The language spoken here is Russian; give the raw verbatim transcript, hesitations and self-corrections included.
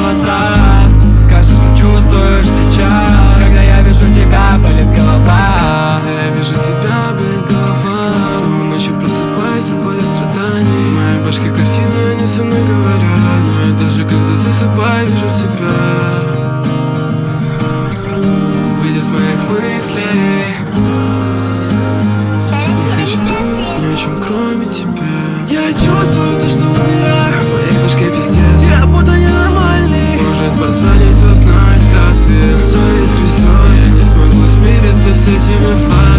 глаза. Скажи, что чувствуешь сейчас. Когда я вижу тебя, болит голова. Когда я вижу тебя, болит голова. Снова ночью просыпаюсь от боли страданий. В моей башке картины, они со мной говорят. Но я даже когда засыпаю, вижу тебя. Выйди с моих мыслей. Не хочу думать ни о чем, кроме тебя. Я чувствую то, что умираю. В моей башке пиздец, я будто ненормальный. Может позвонить, узнать, как ты. Совесть крестной, я не смогу смириться с этими фактами.